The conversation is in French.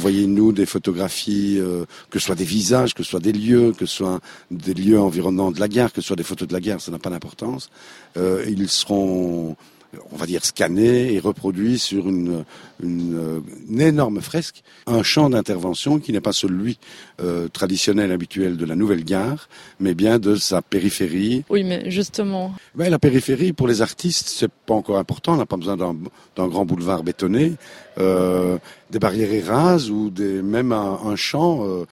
envoyez-nous des photographies, que ce soit des visages, que ce soit des lieux, que ce soit des lieux environnants de la gare, que ce soit des photos de la gare, ça n'a pas d'importance. Ils seront, on va dire, scannés et reproduits sur une énorme fresque, un champ d'intervention qui n'est pas celui traditionnel, habituel de la nouvelle gare, mais bien de sa périphérie. Oui, mais justement... La périphérie, pour les artistes, c'est pas encore important. On n'a pas besoin d'un grand boulevard bétonné. Des barrières rases ou même un champ